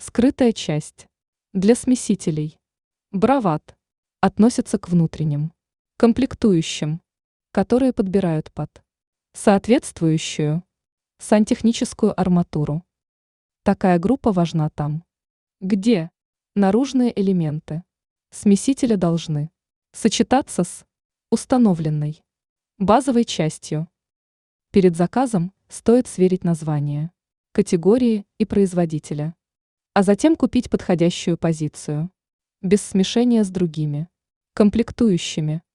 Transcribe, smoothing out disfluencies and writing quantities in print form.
Скрытая часть. Для смесителей. Брават. Относится к внутренним. Комплектующим, которые подбирают под соответствующую сантехническую арматуру. Такая группа важна там, где наружные элементы смесителя должны сочетаться с установленной базовой частью. Перед заказом стоит сверить название, категории и производителя, а затем купить подходящую позицию, без смешения с другими комплектующими.